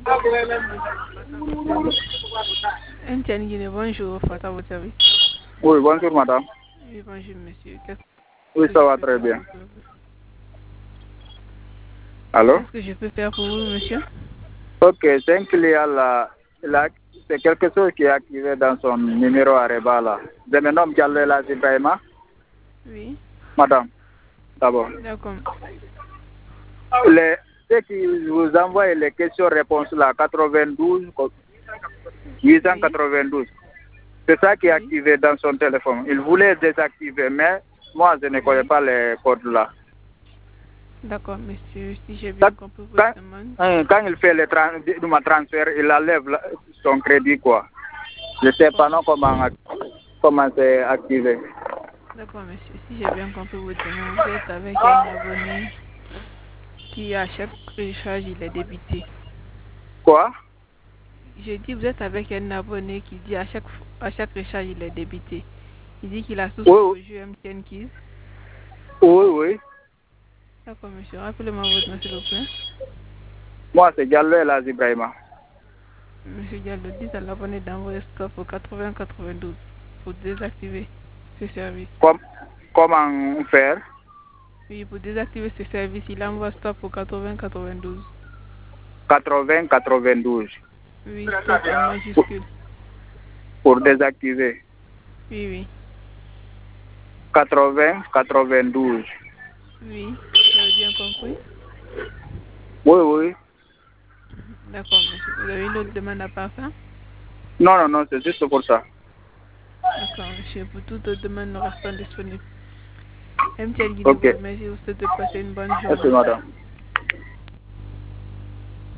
MTN Guinée, bonjour, Fata, votre service. Oui, bonjour madame. Oui, bonjour monsieur. Oui, ça va très bien. Allô? Qu'est-ce que je peux faire pour vous, monsieur? Ok, c'est un client là. C'est quelque chose qui est activé dans son numéro Areba là. Je me nomme Diallo El Ibrahima. Oui. Madame, d'abord. D'accord. Ce qui vous envoie les questions-réponses là, 92, 892. C'est ça qui est activé dans son téléphone. Il voulait désactiver, mais moi je ne connais pas les codes là. D'accord, monsieur, si j'ai bien compris votre demande. Quand il fait le transfert, il enlève son crédit, quoi. Je ne sais pas non comment c'est activé. D'accord, monsieur, si j'ai bien compris votre demande, vous êtes avec un abonné qui, à chaque recharge, il est débité. Quoi? J'ai dit, vous êtes avec un abonné qui dit à chaque recharge, il est débité. Il dit qu'il a souscrit au jeu MTN Kids. Oui, oui. D'accord, monsieur. Rappelez-moi votre nom, s'il vous plaît. Moi, c'est Diallo El Ibrahima. Monsieur Diallo, dites à l'abonné d'envoyer stop au 80-92 pour désactiver ce service. Comment faire? Oui, pour désactiver ce service, il envoie stop au 80-92. 80-92. Oui, stop en majuscule. Pour désactiver. Oui, oui. 80-92. Oui, vous avez bien compris? Oui, oui. D'accord, monsieur. Vous avez une autre demande à part ça? Non, non, c'est juste pour ça. D'accord, monsieur. Pour toute autre demande, nous restons disponibles. MTN Guinée vous remercie de passer une bonne journée. Merci, madame.